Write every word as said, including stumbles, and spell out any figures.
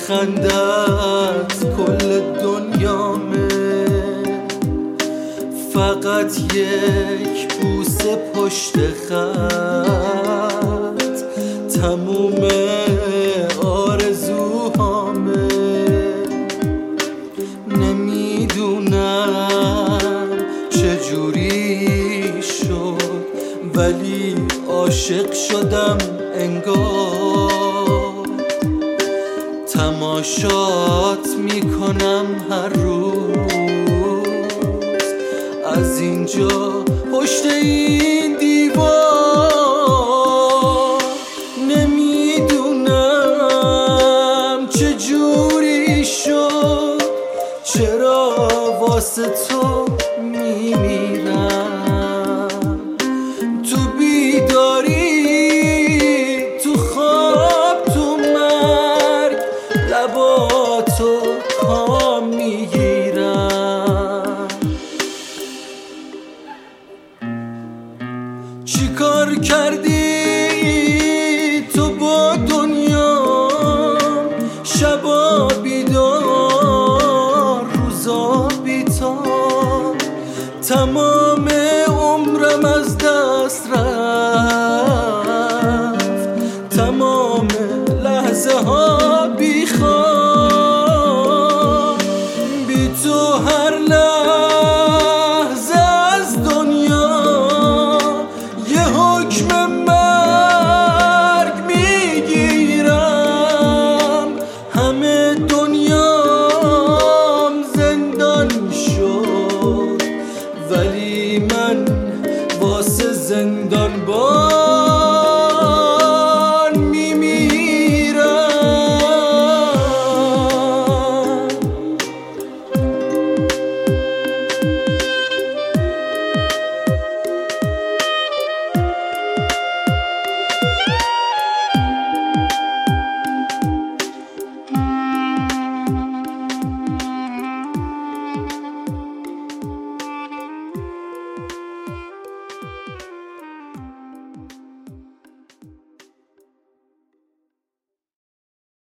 خندت کل دنیامه، فقط یک بوسه پشت خط تموم آرزوهامه. نمیدونم چجوری شد ولی عاشق شدم انگار، تماشات میکنم هر روز از اینجا پشت این دیوار. نمیدونم چجوری شد، چرا واسه تو میمیرم، تو بیداری تو خواب تو مرگ لباتو کام میگیرم. چی کار کردی تو با دنیا، شبا بیدار روزا بیتار، تمام عمرم از دست رفت، تمام لحظه ها بی